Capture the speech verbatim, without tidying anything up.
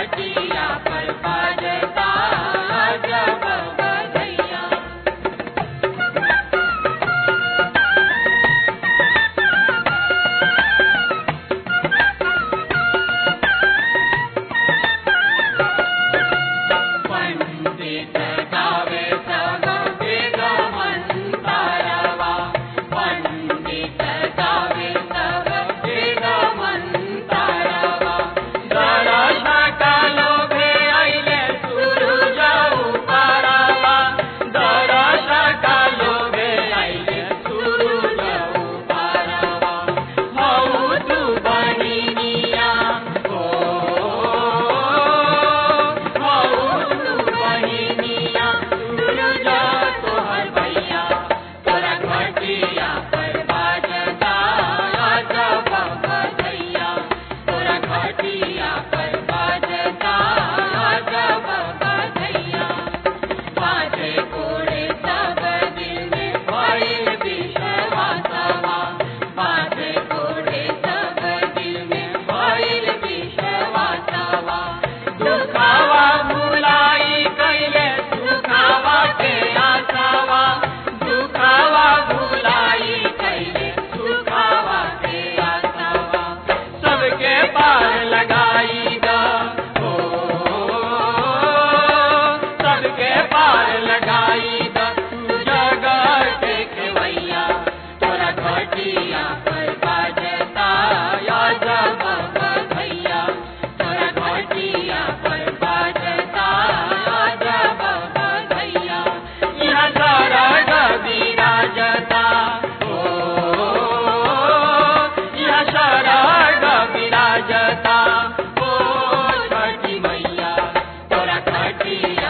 घटिया पर बाजता जब बधैया। पंडित गावे सब वेद मंतरवा, पंडित गावे सब वेद मंतरवा। दरस कालोभे आइले सूरज उपारवा, दरस कालोभे आइले सूरज उपारवा। हऊ तू बहिनिया ओ, हऊ तू बहिनिया सूरज तोहर भैया। तोरा घटिया पर बाजता जब बधैया, तोरा घटिया पर बाजता जब बधैया। बाजे कोड़े सब दिल में भइल विश्वासवा, बाजे कोड़े सब दिल में भइल विश्वासवा। दुखावा भुलाई कैले सुखावा के आशावा, दुखावा भुलाई कैले सुखावा के आशावा। सबके पार लगाई दा ओ, सबके पार लगाई दा तू जगत के भैया। तोरा घटिया पर बाजता जब बधैया, तोरा घटिया पर बाजता जब बधैया। यहाँ सरग विराजता ओ, यहाँ सरग विराजता ओ छठी मैया। तोरा घटिया